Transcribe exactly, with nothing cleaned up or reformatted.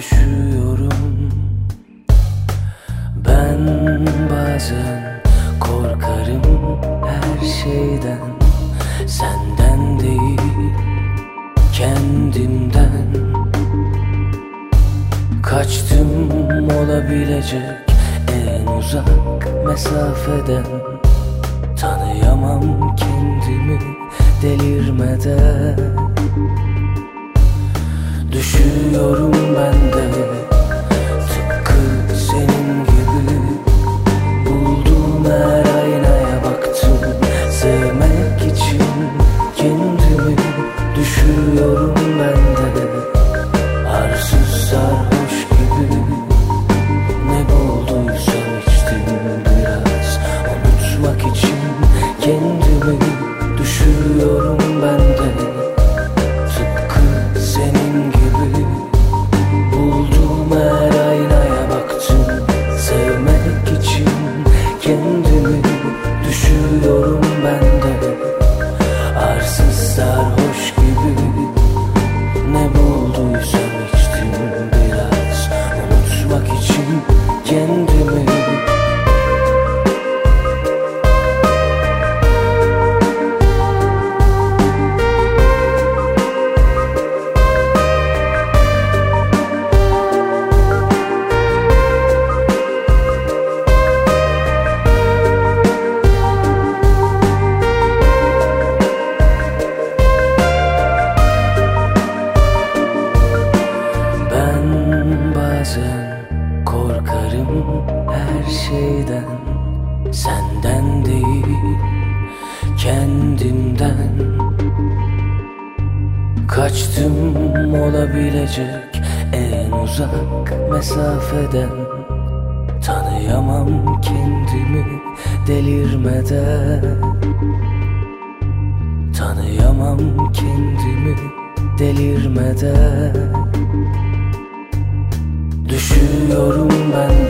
düşüyorum. Ben bazen korkarım her şeyden, senden değil kendimden. Kaçtım olabilecek en uzak mesafeden. Tanıyamam kendimi delirmeden. Düşüyorum ben de tıpkı senin gibi. Buldum her aynaya baktım sevmek için kendimi. Düşüyorum ben de arsız sarhoş gibi. Ne bulduysam içtim biraz unutmak için kendimi. Düşüyorum ben de tıpkı senin gibi. Buldum her aynaya baktım sevmek için kendimi. Düşüyorum ben de arsız sarhoş gibi. Ne bulduysam içtim biraz unutmak için kendimi. Bazen korkarım her şeyden, senden değil kendimden. Kaçtım olabilecek en uzak mesafeden. Tanıyamam kendimi delirmeden. Tanıyamam kendimi delirmeden. Düşüyorum ben